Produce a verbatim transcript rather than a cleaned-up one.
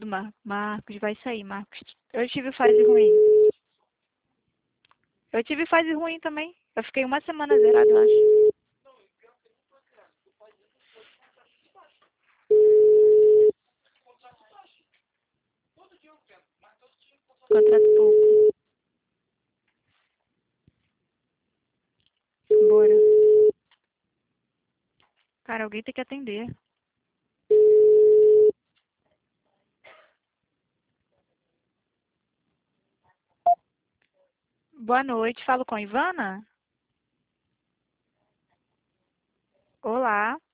Mar Marcos, vai sair, Marcos. Eu tive fase ruim. Eu tive fase ruim também. Eu fiquei uma semana zerado, eu acho. Contrato pouco. Bora. Cara, alguém tem que atender. Boa noite, falo com a Ivana? Olá.